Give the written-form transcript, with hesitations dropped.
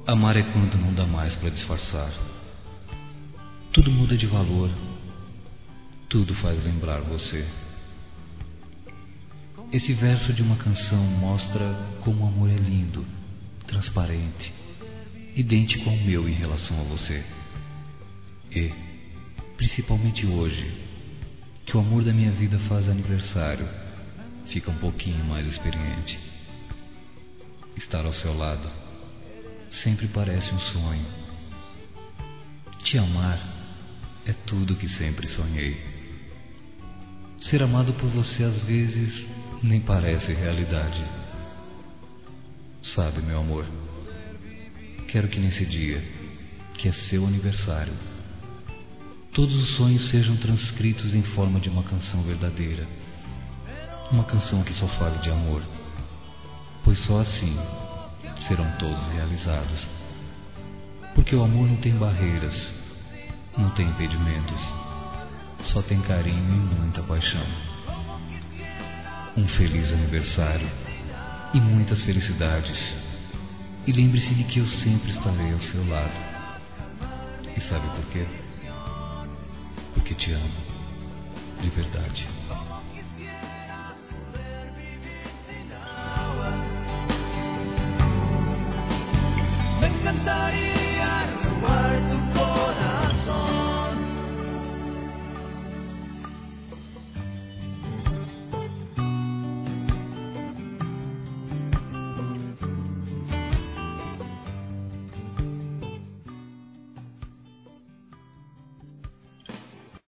Amar é quando não dá mais para disfarçar. Tudo muda de valor, tudo faz lembrar você. Esse verso de uma canção mostra como o amor é lindo, transparente, idêntico ao meu em relação a você. E, principalmente hoje, que o amor da minha vida faz aniversário, fica um pouquinho mais experiente. Estar ao seu lado sempre parece um sonho. Te amar é tudo que sempre sonhei. Ser amado por você às vezes nem parece realidade. Sabe, meu amor, quero que nesse dia, que é seu aniversário, todos os sonhos sejam transcritos em forma de uma canção verdadeira. Uma canção que só fale de amor, pois só assim serão todos realizados. Porque o amor não tem barreiras, não tem impedimentos, só tem carinho e muita paixão. Um feliz aniversário e muitas felicidades. E lembre-se de que eu sempre estarei ao seu lado. E sabe por quê? Porque te amo, de verdade. Me encantaría robarte